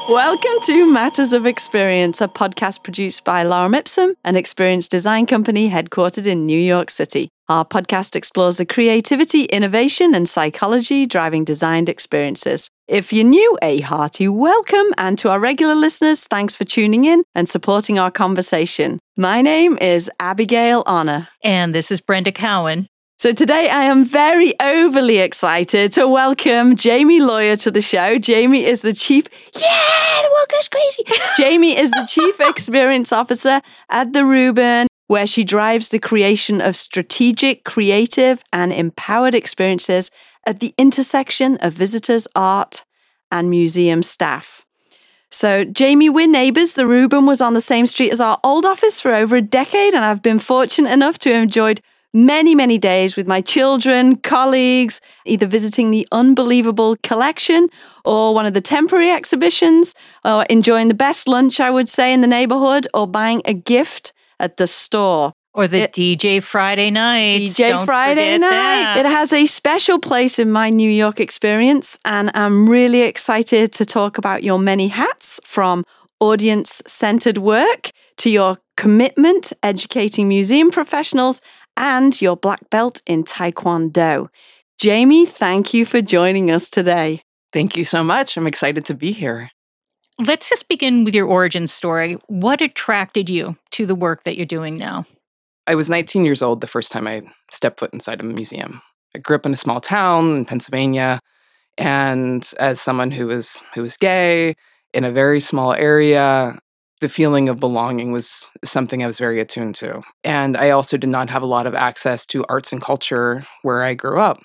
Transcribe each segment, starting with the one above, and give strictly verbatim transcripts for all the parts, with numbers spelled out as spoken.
Welcome to Matters of Experience, a podcast produced by Lorem Ipsum, an experience design company headquartered in New York City. Our podcast explores the creativity, innovation, and psychology driving designed experiences. If you're new, a hearty welcome, and to our regular listeners, thanks for tuning in and supporting our conversation. My name is Abigail Honor. And this is Brenda Cowan. So today I am very overly excited to welcome Jamie Lawyer to the show. Jamie is the chief, yeah, the world goes crazy. Jamie is the chief experience officer at the Rubin, where she drives the creation of strategic, creative, and empowered experiences at the intersection of visitors, art, and museum staff. So, Jamie, we're neighbours. The Rubin was on the same street as our old office for over a decade, and I've been fortunate enough to have enjoyed many, many days with my children, colleagues, either visiting the unbelievable collection or one of the temporary exhibitions, or enjoying the best lunch, I would say, in the neighborhood, or buying a gift at the store. Or the it, D J Friday nights. D J Don't Friday forget night. that. It has a special place in my New York experience, and I'm really excited to talk about your many hats, from audience-centered work to your commitment educating museum professionals and your black belt in Taekwondo. Jamie, thank you for joining us today. Thank you so much. I'm excited to be here. Let's just begin with your origin story. What attracted you to the work that you're doing now? I was nineteen years old the first time I stepped foot inside a museum. I grew up in a small town in Pennsylvania, and as someone who was who was gay in a very small area, the feeling of belonging was something I was very attuned to. And I also did not have a lot of access to arts and culture where I grew up.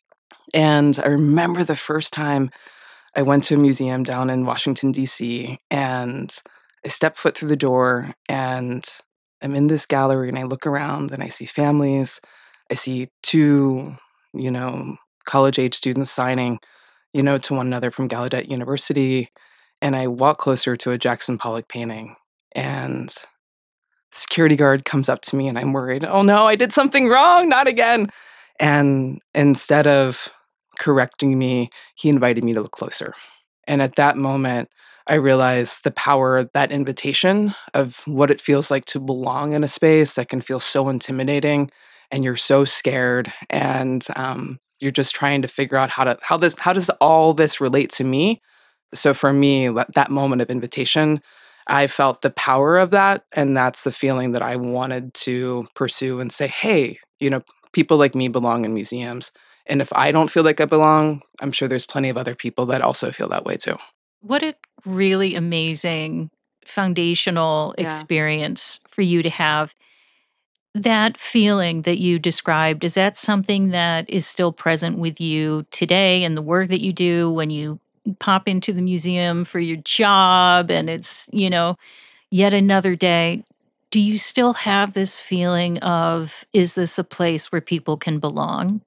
And I remember the first time I went to a museum down in Washington, D C, and I stepped foot through the door, and I'm in this gallery, and I look around, and I see families. I see two, you know, college-age students signing, you know, to one another from Gallaudet University. And I walk closer to a Jackson Pollock painting, and the security guard comes up to me, and I'm worried, oh no, I did something wrong, not again. And instead of correcting me, he invited me to look closer. And at that moment, I realized the power of that invitation, of what it feels like to belong in a space that can feel so intimidating, and you're so scared, and um, you're just trying to figure out how to how this how does all this relate to me. So for me, that moment of invitation, I felt the power of that. And that's the feeling that I wanted to pursue and say, hey, you know, people like me belong in museums. And if I don't feel like I belong, I'm sure there's plenty of other people that also feel that way too. What a really amazing foundational Yeah. experience for you to have. That feeling that you described, is that something that is still present with you today in the work that you do when you pop into the museum for your job and it's, you know, yet another day? Do you still have this feeling of, is this a place where people can belong?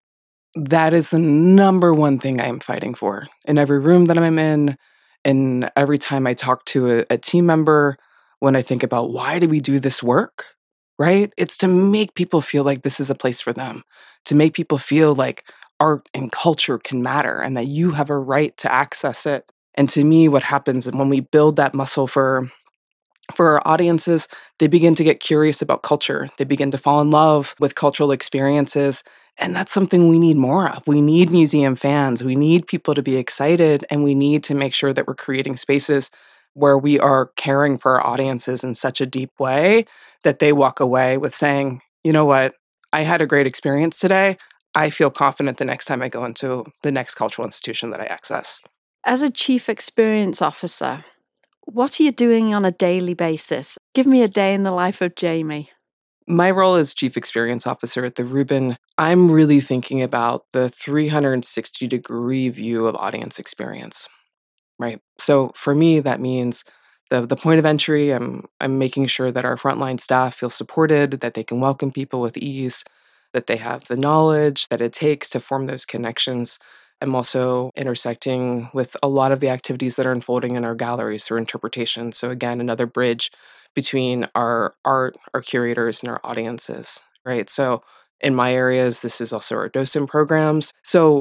That is the number one thing I am fighting for. In every room that I'm in, and every time I talk to a, a team member, when I think about why do we do this work, right? It's to make people feel like this is a place for them, to make people feel like art and culture can matter and that you have a right to access it. And to me, what happens when we build that muscle for for our audiences, they begin to get curious about culture. They begin to fall in love with cultural experiences. And that's something we need more of. We need museum fans. We need people to be excited, and we need to make sure that we're creating spaces where we are caring for our audiences in such a deep way that they walk away with saying, you know what, I had a great experience today. I feel confident the next time I go into the next cultural institution that I access. As a chief experience officer, what are you doing on a daily basis? Give me a day in the life of Jamie. My role as Chief Experience Officer at the Rubin, I'm really thinking about the three hundred sixty degree view of audience experience, right? So for me, that means the, the point of entry, I'm, I'm making sure that our frontline staff feel supported, that they can welcome people with ease, that they have the knowledge that it takes to form those connections. I'm also intersecting with a lot of the activities that are unfolding in our galleries through interpretation. So again, another bridge between our art, our curators, and our audiences, right? So in my areas, this is also our docent programs. So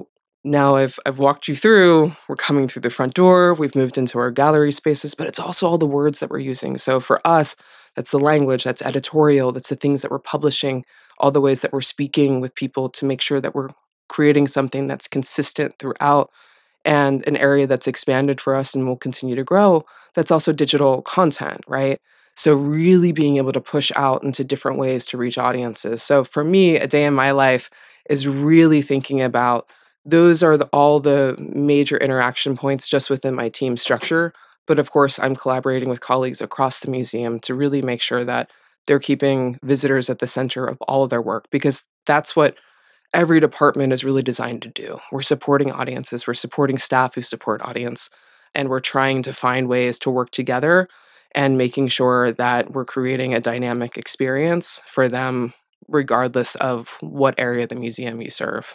Now I've I've walked you through, we're coming through the front door, we've moved into our gallery spaces, but it's also all the words that we're using. So for us, that's the language, that's editorial, that's the things that we're publishing, all the ways that we're speaking with people to make sure that we're creating something that's consistent throughout and an area that's expanded for us and will continue to grow. That's also digital content, right? So really being able to push out into different ways to reach audiences. So for me, a day in my life is really thinking about those are the, all the major interaction points just within my team structure. But of course, I'm collaborating with colleagues across the museum to really make sure that they're keeping visitors at the center of all of their work, because that's what every department is really designed to do. We're supporting audiences, we're supporting staff who support audience, and we're trying to find ways to work together and making sure that we're creating a dynamic experience for them, regardless of what area of the museum you serve.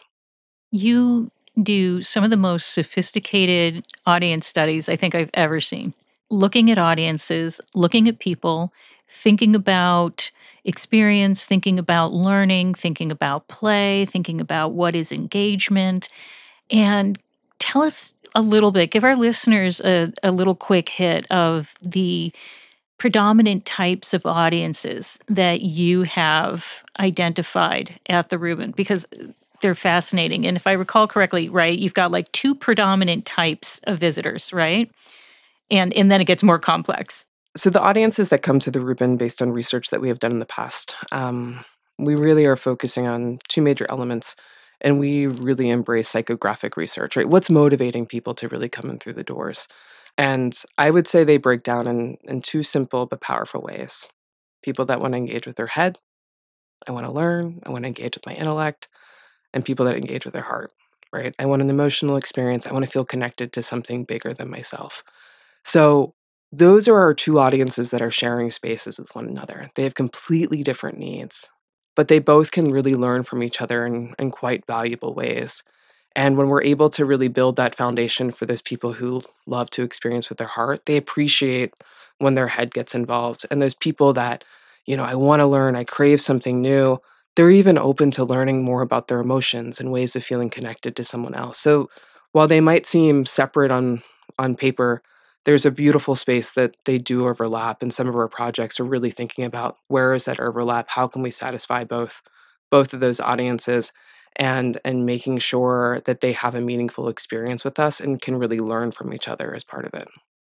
You do some of the most sophisticated audience studies I think I've ever seen. Looking at audiences, looking at people, thinking about experience, thinking about learning, thinking about play, thinking about what is engagement. And tell us a little bit, give our listeners a, a little quick hit of the predominant types of audiences that you have identified at the Rubin, because they're fascinating. And if I recall correctly, right, you've got like two predominant types of visitors, right? And and then it gets more complex. So the audiences that come to the Rubin, based on research that we have done in the past, um, we really are focusing on two major elements, and we really embrace psychographic research, right? What's motivating people to really come in through the doors? And I would say they break down in, in two simple but powerful ways. People that want to engage with their head, I want to learn, I want to engage with my intellect, and people that engage with their heart, right? I want an emotional experience. I want to feel connected to something bigger than myself. So those are our two audiences that are sharing spaces with one another. They have completely different needs, but they both can really learn from each other in, in quite valuable ways. And when we're able to really build that foundation for those people who love to experience with their heart, they appreciate when their head gets involved. And those people that, you know, I want to learn, I crave something new, they're even open to learning more about their emotions and ways of feeling connected to someone else. So while they might seem separate on, on paper, there's a beautiful space that they do overlap. And some of our projects are really thinking about where is that overlap? How can we satisfy both, both of those audiences? And, and making sure that they have a meaningful experience with us and can really learn from each other as part of it.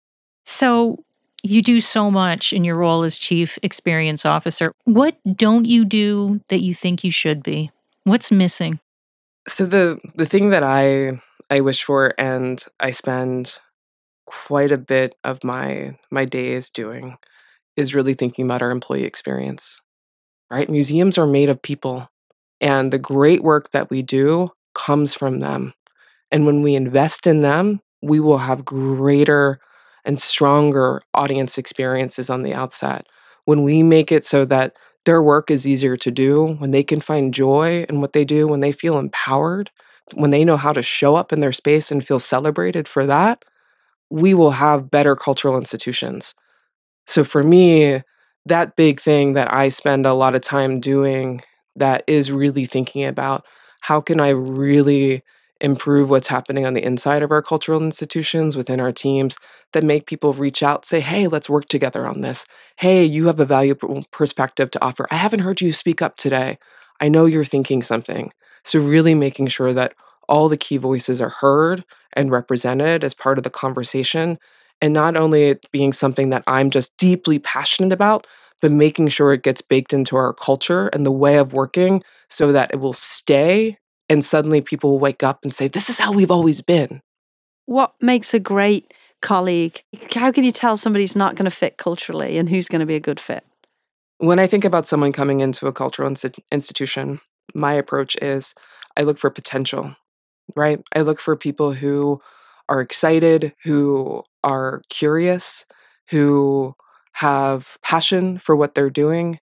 So you do so much in your role as Chief Experience Officer. What don't you do that you think you should be? What's missing? So the the thing that I I wish for, and I spend quite a bit of my my days doing, is really thinking about our employee experience. Right? Museums are made of people. And the great work that we do comes from them. And when we invest in them, we will have greater and stronger audience experiences on the outset. When we make it so that their work is easier to do, when they can find joy in what they do, when they feel empowered, when they know how to show up in their space and feel celebrated for that, we will have better cultural institutions. So for me, that big thing that I spend a lot of time doing that is really thinking about how can I really improve what's happening on the inside of our cultural institutions within our teams that make people reach out, say, hey, let's work together on this. Hey, you have a valuable perspective to offer. I haven't heard you speak up today. I know you're thinking something. So really making sure that all the key voices are heard and represented as part of the conversation, and not only it being something that I'm just deeply passionate about, but making sure it gets baked into our culture and the way of working so that it will stay and suddenly people will wake up and say, this is how we've always been. What makes a great colleague? How can you tell somebody's not going to fit culturally and who's going to be a good fit? When I think about someone coming into a cultural inst- institution, my approach is I look for potential, right? I look for people who are excited, who are curious, who have passion for what they're doing.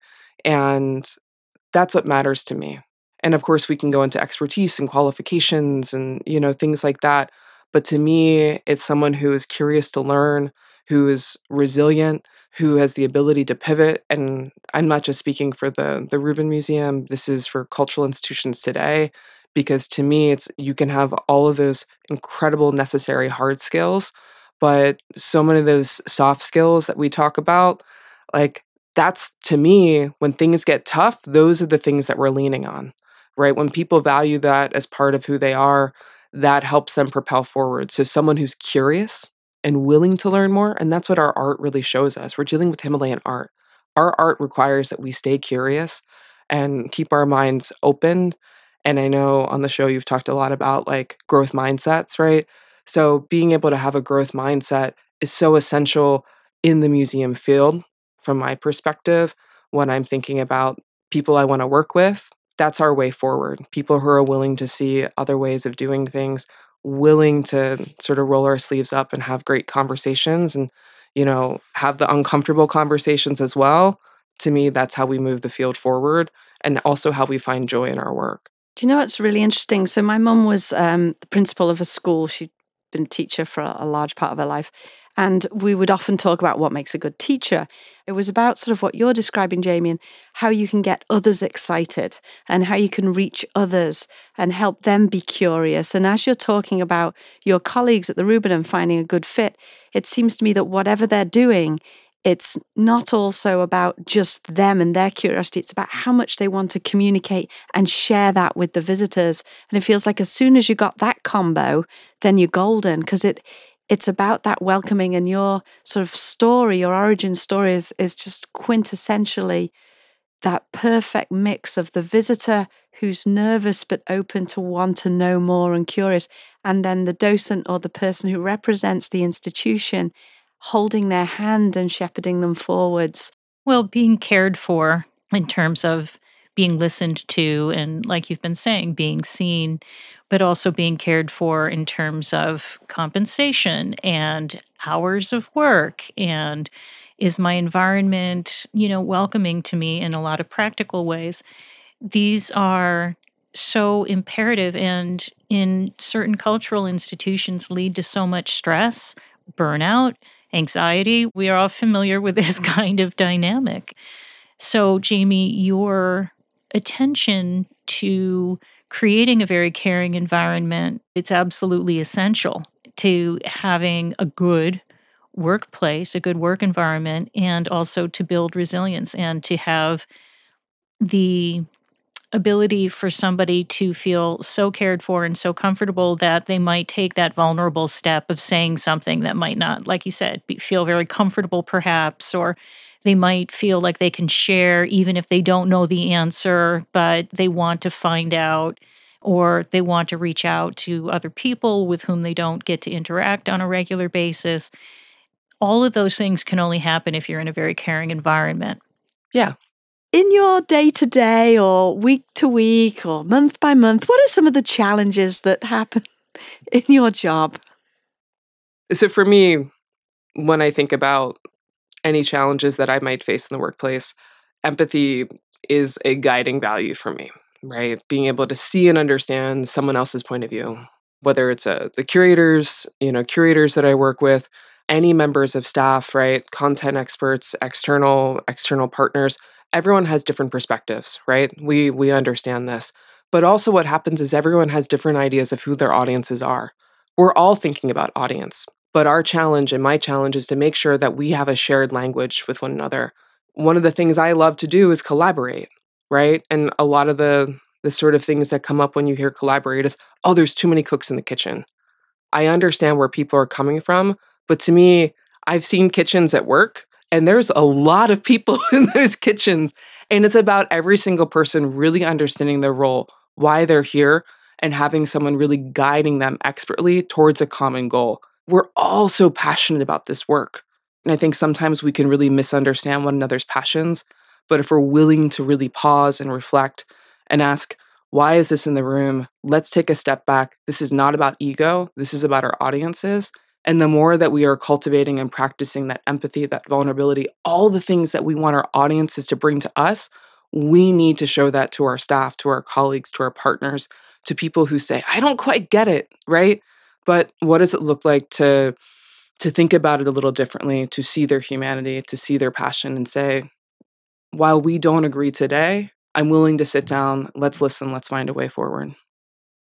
And that's what matters to me. And of course, we can go into expertise and qualifications and, you know, things like that. But to me, it's someone who is curious to learn, who is resilient, who has the ability to pivot. And I'm not just speaking for the, the Rubin Museum. This is for cultural institutions today, Because to me, it's you can have all of those incredible necessary hard skills, but so many of those soft skills that we talk about, like that's to me, when things get tough, those are the things that we're leaning on, right? When people value that as part of who they are, that helps them propel forward. So someone who's curious and willing to learn more, and that's what our art really shows us. We're dealing with Himalayan art. Our art requires that we stay curious and keep our minds open. And I know on the show you've talked a lot about like growth mindsets, right? So being able to have a growth mindset is so essential in the museum field from my perspective. When I'm thinking about people I want to work with, that's our way forward. People who are willing to see other ways of doing things, willing to sort of roll our sleeves up and have great conversations and, you know, have the uncomfortable conversations as well. To me, that's how we move the field forward and also how we find joy in our work. Do you know what's really interesting? So my mum was um, the principal of a school. She'd been a teacher for a, a large part of her life. And we would often talk about what makes a good teacher. It was about sort of what you're describing, Jamie, and how you can get others excited and how you can reach others and help them be curious. And as you're talking about your colleagues at the Rubin and finding a good fit, it seems to me that whatever they're doing, it's not also about just them and their curiosity. It's about how much they want to communicate and share that with the visitors. And it feels like as soon as you got that combo, then you're golden, because it it's about that welcoming, and your sort of story, your origin story is, is just quintessentially that perfect mix of the visitor who's nervous but open to want to know more and curious, and then the docent or the person who represents the institution holding their hand and shepherding them forwards. Well, being cared for in terms of being listened to and, like you've been saying, being seen, but also being cared for in terms of compensation and hours of work. And is my environment, you know, welcoming to me in a lot of practical ways? These are so imperative, and in certain cultural institutions lead to so much stress, burnout, anxiety. We are all familiar with this kind of dynamic. So, Jamie, your attention to creating a very caring environment, it's absolutely essential to having a good workplace, a good work environment, and also to build resilience and to have the ability for somebody to feel so cared for and so comfortable that they might take that vulnerable step of saying something that might not, like you said, be, feel very comfortable perhaps, or they might feel like they can share even if they don't know the answer, but they want to find out, or they want to reach out to other people with whom they don't get to interact on a regular basis. All of those things can only happen if you're in a very caring environment. Yeah. In your day-to-day or week-to-week or month-by-month, what are some of the challenges that happen in your job? So for me, when I think about any challenges that I might face in the workplace, empathy is a guiding value for me, right? Being able to see and understand someone else's point of view, whether it's uh, the curators, you know, curators that I work with, any members of staff, right? Content experts, external, external partners. Everyone has different perspectives, right? We we understand this. But also what happens is everyone has different ideas of who their audiences are. We're all thinking about audience, but our challenge and my challenge is to make sure that we have a shared language with one another. One of the things I love to do is collaborate, right? And a lot of the the sort of things that come up when you hear collaborate is, oh, there's too many cooks in the kitchen. I understand where people are coming from, but to me, I've seen kitchens at work, and there's a lot of people in those kitchens. And it's about every single person really understanding their role, why they're here, and having someone really guiding them expertly towards a common goal. We're all so passionate about this work. And I think sometimes we can really misunderstand one another's passions. But if we're willing to really pause and reflect and ask, why is this in the room? Let's take a step back. This is not about ego. This is about our audiences. And the more that we are cultivating and practicing that empathy, that vulnerability, all the things that we want our audiences to bring to us, we need to show that to our staff, to our colleagues, to our partners, to people who say, I don't quite get it, right? But what does it look like to, to think about it a little differently, to see their humanity, to see their passion and say, while we don't agree today, I'm willing to sit down, let's listen, let's find a way forward.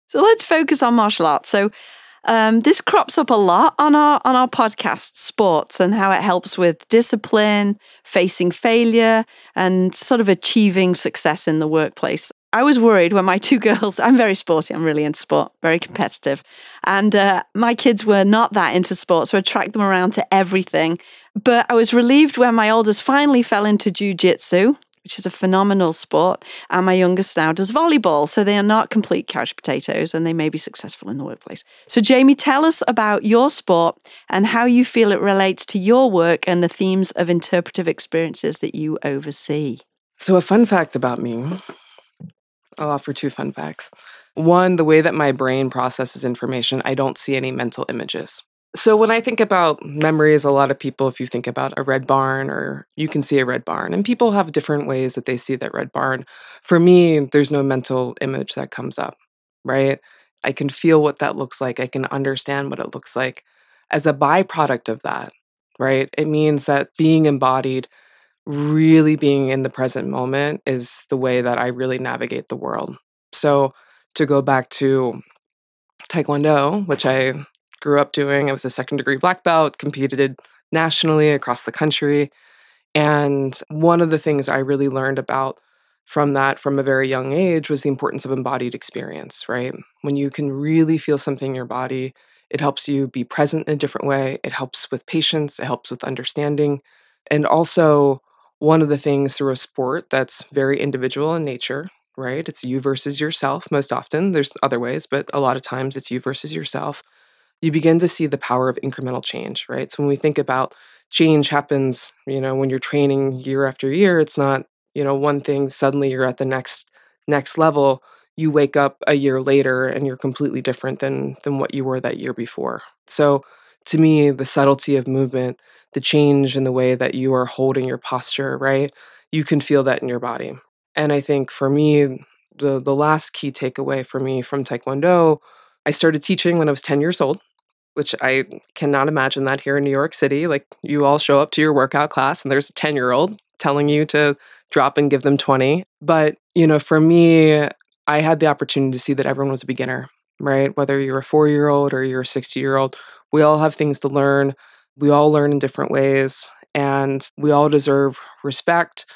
So let's focus on martial arts. So um, this crops up a lot on our on our podcast, sports, and how it helps with discipline, facing failure, and sort of achieving success in the workplace. I was worried when my two girls, I'm very sporty, I'm really into sport, very competitive. And uh, my kids were not that into sport, so I tracked them around to everything. But I was relieved when my oldest finally fell into jiu-jitsu, which is a phenomenal sport. And my youngest now does volleyball. So they are not complete couch potatoes and they may be successful in the workplace. So Jamie, tell us about your sport and how you feel it relates to your work and the themes of interpretive experiences that you oversee. So a fun fact about me, I'll offer two fun facts. One, the way that my brain processes information, I don't see any mental images. So when I think about memories, a lot of people, if you think about a red barn, or you can see a red barn, and people have different ways that they see that red barn. For me, there's no mental image that comes up, right? I can feel what that looks like. I can understand what it looks like. As a byproduct of that, right? It means that being embodied, really being in the present moment is the way that I really navigate the world. So to go back to Taekwondo, which I grew up doing, I was a second degree black belt, competed nationally across the country. And one of the things I really learned about from that from a very young age was the importance of embodied experience, right? When you can really feel something in your body, it helps you be present in a different way. It helps with patience. It helps with understanding. And also, one of the things through a sport that's very individual in nature, right? It's you versus yourself most often. There's other ways, but a lot of times it's you versus yourself. You begin to see the power of incremental change, right? So when we think about change happens, you know, when you're training year after year, it's not, you know, one thing, suddenly you're at the next next level. You wake up a year later and you're completely different than than what you were that year before. So to me, the subtlety of movement, the change in the way that you are holding your posture, right? You can feel that in your body. And I think for me, the the last key takeaway for me from Taekwondo, I started teaching when I was ten years old, which I cannot imagine that here in New York City. Like, you all show up to your workout class and there's a ten-year-old telling you to drop and give them twenty. But, you know, for me, I had the opportunity to see that everyone was a beginner, right? Whether you're a four-year-old or you're a sixty-year-old, we all have things to learn. We all learn in different ways, and we all deserve respect,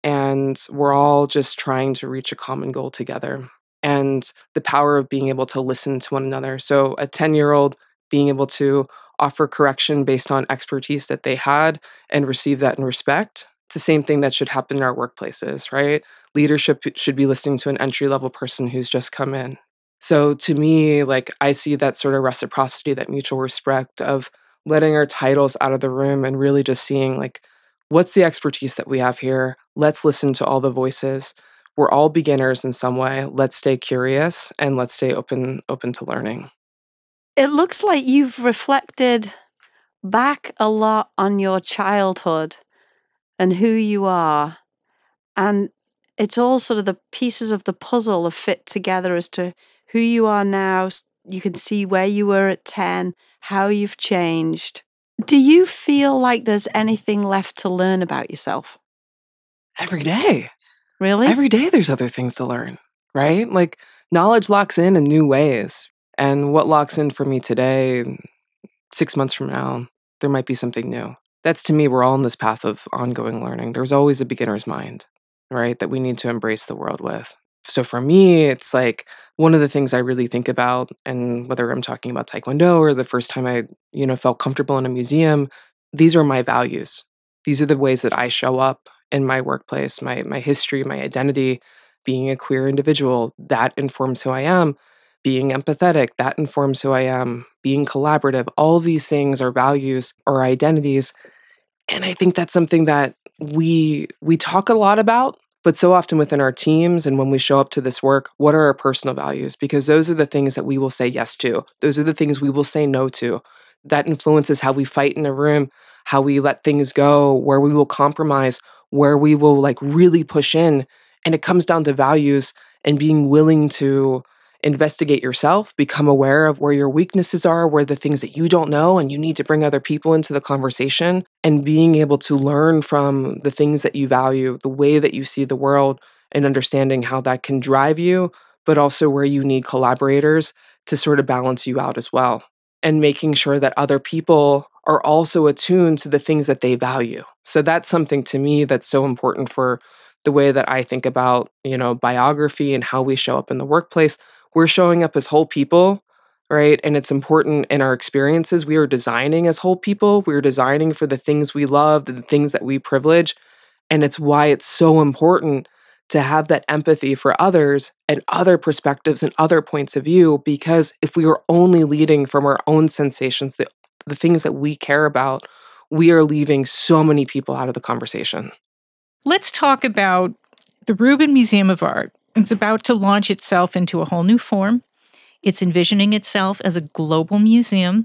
and we're all just trying to reach a common goal together. And the power of being able to listen to one another. So a ten-year-old being able to offer correction based on expertise that they had and receive that in respect. It's the same thing that should happen in our workplaces, right? Leadership should be listening to an entry-level person who's just come in. So to me, like, I see that sort of reciprocity, that mutual respect of letting our titles out of the room and really just seeing, like, what's the expertise that we have here? Let's listen to all the voices. We're all beginners in some way. Let's stay curious and let's stay open open to learning. It looks like you've reflected back a lot on your childhood and who you are. And it's all sort of the pieces of the puzzle are fit together as to who you are now. You can see where you were at ten, how you've changed. Do you feel like there's anything left to learn about yourself? Every day. Really? Every day there's other things to learn, right? Like, knowledge locks in in new ways. And what locks in for me today, six months from now, there might be something new. That's, to me, we're all in this path of ongoing learning. There's always a beginner's mind, right, that we need to embrace the world with. So for me, it's like one of the things I really think about, and whether I'm talking about Taekwondo or the first time I, you know, felt comfortable in a museum, these are my values. These are the ways that I show up in my workplace, my my history, my identity, being a queer individual, that informs who I am. Being empathetic, that informs who I am. Being collaborative, all these things are values or identities. And I think that's something that we we talk a lot about, but so often within our teams and when we show up to this work, what are our personal values? Because those are the things that we will say yes to. Those are the things we will say no to. That influences how we fight in a room, how we let things go, where we will compromise, where we will like really push in. And it comes down to values and being willing to investigate yourself, become aware of where your weaknesses are, where the things that you don't know, and you need to bring other people into the conversation, and being able to learn from the things that you value, the way that you see the world, and understanding how that can drive you, but also where you need collaborators to sort of balance you out as well. And making sure that other people are also attuned to the things that they value. So that's something to me that's so important for the way that I think about, you know, biography and how we show up in the workplace. We're showing up as whole people, right? And it's important in our experiences. We are designing as whole people. We're designing for the things we love, the things that we privilege. And it's why it's so important to have that empathy for others and other perspectives and other points of view, because if we are only leading from our own sensations, the, the things that we care about, we are leaving so many people out of the conversation. Let's talk about the Rubin Museum of Art. It's about to launch itself into a whole new form. It's envisioning itself as a global museum,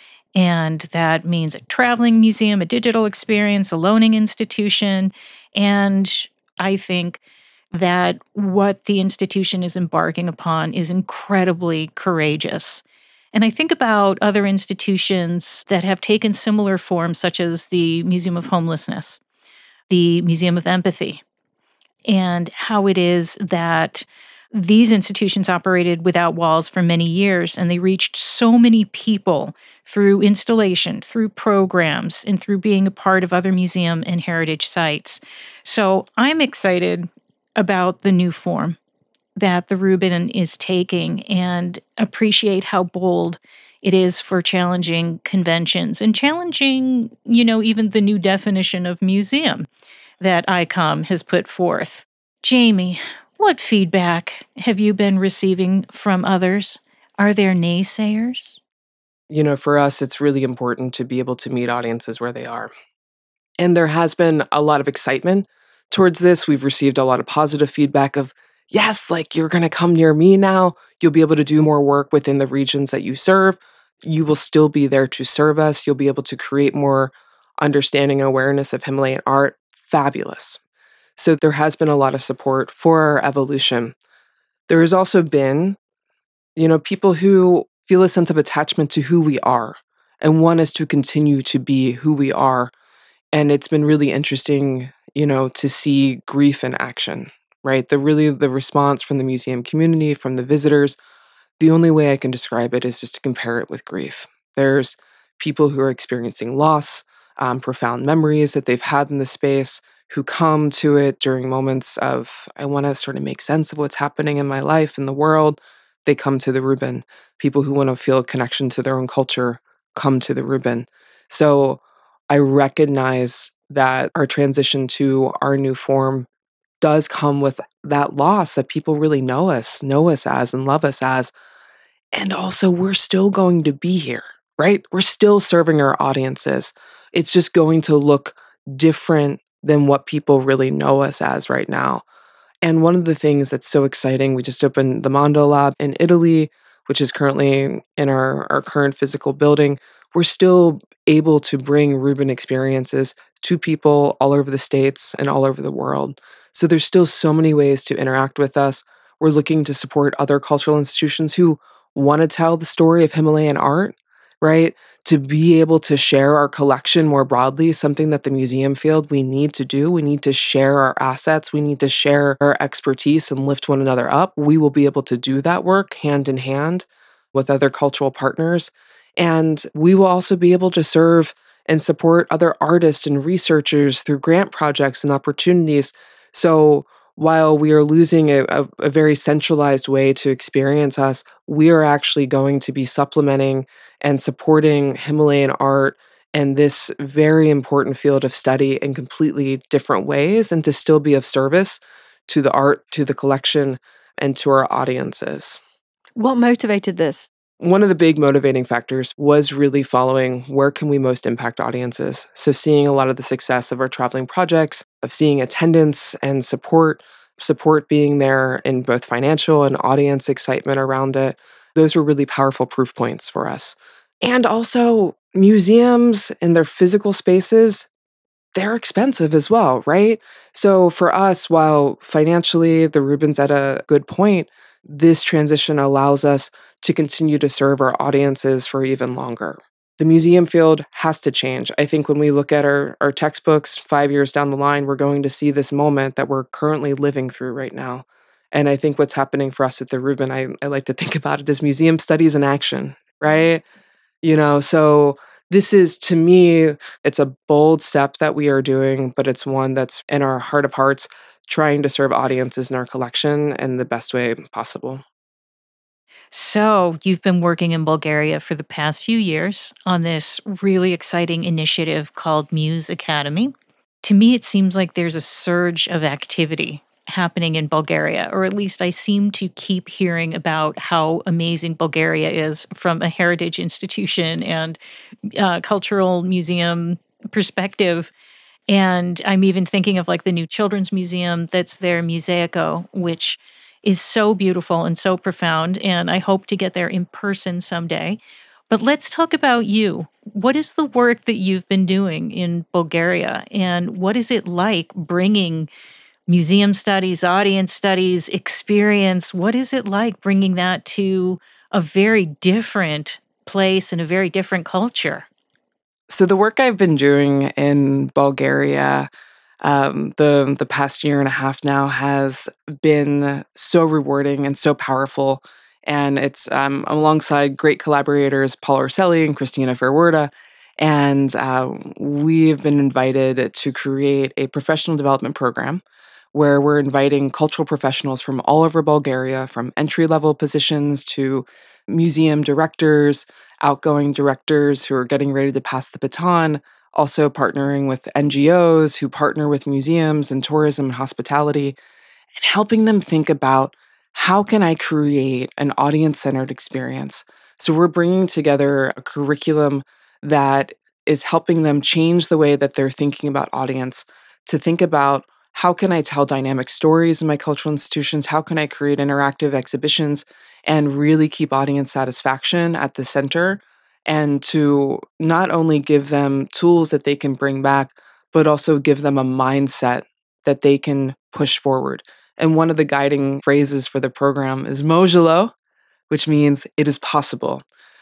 and that means a traveling museum, a digital experience, a loaning institution, and I think that what the institution is embarking upon is incredibly courageous. And I think about other institutions that have taken similar forms, such as the Museum of Homelessness, the Museum of Empathy, and how it is that these institutions operated without walls for many years, and they reached so many people through installation, through programs, and through being a part of other museum and heritage sites. So I'm excited about the new form that the Rubin is taking and appreciate how bold it is for challenging conventions and challenging, you know, even the new definition of museum that I COM has put forth. Jamie, what feedback have you been receiving from others? Are there naysayers? You know, for us, it's really important to be able to meet audiences where they are. And there has been a lot of excitement towards this. We've received a lot of positive feedback of, yes, like you're going to come near me now. You'll be able to do more work within the regions that you serve. You will still be there to serve us. You'll be able to create more understanding and awareness of Himalayan art. Fabulous. So there has been a lot of support for our evolution. There has also been, you know, people who feel a sense of attachment to who we are and want us to continue to be who we are. And it's been really interesting, you know, to see grief in action, right? The really the response from the museum community, from the visitors, the only way I can describe it is just to compare it with grief. There's people who are experiencing loss, um, profound memories that they've had in the space, who come to it during moments of, I want to sort of make sense of what's happening in my life, in the world. They come to the Rubin. People who want to feel a connection to their own culture come to the Rubin. So I recognize that our transition to our new form does come with that loss that people really know us, know us as, and love us as. And also, we're still going to be here, right? We're still serving our audiences. It's just going to look different than what people really know us as right now. And one of the things that's so exciting, we just opened the Mondo Lab in Italy, which is currently in our, our current physical building. We're still able to bring Rubin experiences to people all over the States and all over the world. So there's still so many ways to interact with us. We're looking to support other cultural institutions who want to tell the story of Himalayan art, right? To be able to share our collection more broadly, something that the museum field we need to do. We need to share our assets. We need to share our expertise and lift one another up. We will be able to do that work hand in hand with other cultural partners. And we will also be able to serve and support other artists and researchers through grant projects and opportunities. So while we are losing a, a, a very centralized way to experience us, we are actually going to be supplementing and supporting Himalayan art and this very important field of study in completely different ways, and to still be of service to the art, to the collection, and to our audiences. What motivated this? One of the big motivating factors was really following where can we most impact audiences. So seeing a lot of the success of our traveling projects, of seeing attendance and support, support being there in both financial and audience excitement around it. Those were really powerful proof points for us. And also museums and their physical spaces, they're expensive as well, right? So for us, while financially the Rubin's at a good point, this transition allows us to continue to serve our audiences for even longer. The museum field has to change. I think when we look at our, our textbooks five years down the line, we're going to see this moment that we're currently living through right now. And I think what's happening for us at the Rubin, I, I like to think about it as museum studies in action, right? You know, so this is, to me, it's a bold step that we are doing, but it's one that's in our heart of hearts, trying to serve audiences in our collection in the best way possible. So you've been working in Bulgaria for the past few years on this really exciting initiative called Muse Academy. To me, it seems like there's a surge of activity happening in Bulgaria, or at least I seem to keep hearing about how amazing Bulgaria is from a heritage institution and uh, cultural museum perspective. And I'm even thinking of like the new children's museum that's there, Museico, which is so beautiful and so profound. And I hope to get there in person someday. But let's talk about you. What is the work that you've been doing in Bulgaria? And what is it like bringing museum studies, audience studies, experience? What is it like bringing that to a very different place and a very different culture? So the work I've been doing in Bulgaria um, the the past year and a half now has been so rewarding and so powerful. And it's um, alongside great collaborators, Paul Orselli and Christina Fairwerda. And uh, we've been invited to create a professional development program where we're inviting cultural professionals from all over Bulgaria, from entry-level positions to museum directors, outgoing directors who are getting ready to pass the baton, also partnering with N G Os who partner with museums and tourism and hospitality, and helping them think about how can I create an audience-centered experience. So we're bringing together a curriculum that is helping them change the way that they're thinking about audience, to think about how can I tell dynamic stories in my cultural institutions? How can I create interactive exhibitions and really keep audience satisfaction at the center? And to not only give them tools that they can bring back, but also give them a mindset that they can push forward. And one of the guiding phrases for the program is Mojelo, which means it is possible.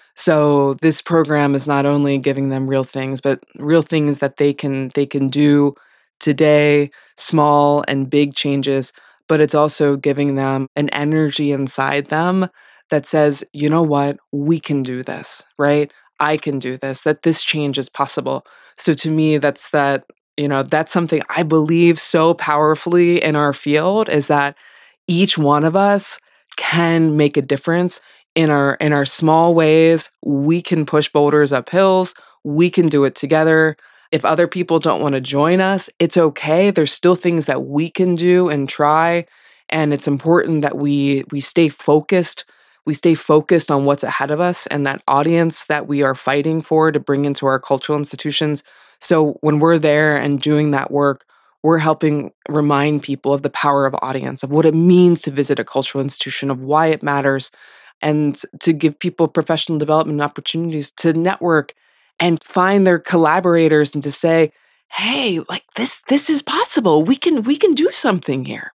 So this program is not only giving them real things, but real things that they can they can do today, small and big changes, but it's also giving them an energy inside them that says, you know what, we can do this, right? I can do this, that this change is possible. So to me, that's that, you know, that's something I believe so powerfully in our field, is that each one of us can make a difference in our in our small ways. We can push boulders up hills. We can do it together. If other people don't want to join us, it's okay. There's still things that we can do and try. And it's important that we we stay focused. We stay focused on what's ahead of us and that audience that we are fighting for to bring into our cultural institutions. So when we're there and doing that work, we're helping remind people of the power of audience, of what it means to visit a cultural institution, of why it matters, and to give people professional development opportunities to network and find their collaborators and to say, hey, like this, this is possible. We can, we can do something here.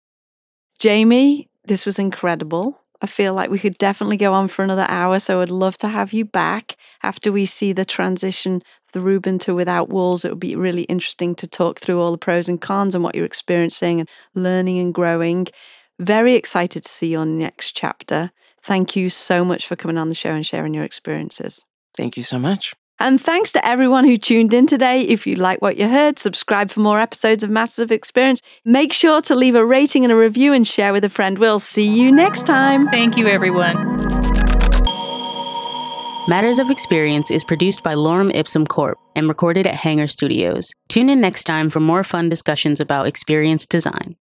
Jamie, this was incredible. I feel like we could definitely go on for another hour, so I'd love to have you back after we see the transition of the Rubin to Without Walls. It would be really interesting to talk through all the pros and cons and what you're experiencing and learning and growing. Very excited to see your next chapter. Thank you so much for coming on the show and sharing your experiences. Thank you so much. And thanks to everyone who tuned in today. If you like what you heard, subscribe for more episodes of Masters of Experience. Make sure to leave a rating and a review and share with a friend. We'll see you next time. Thank you, everyone. Matters of Experience is produced by Lorem Ipsum Corp and recorded at Hangar Studios. Tune in next time for more fun discussions about experience design.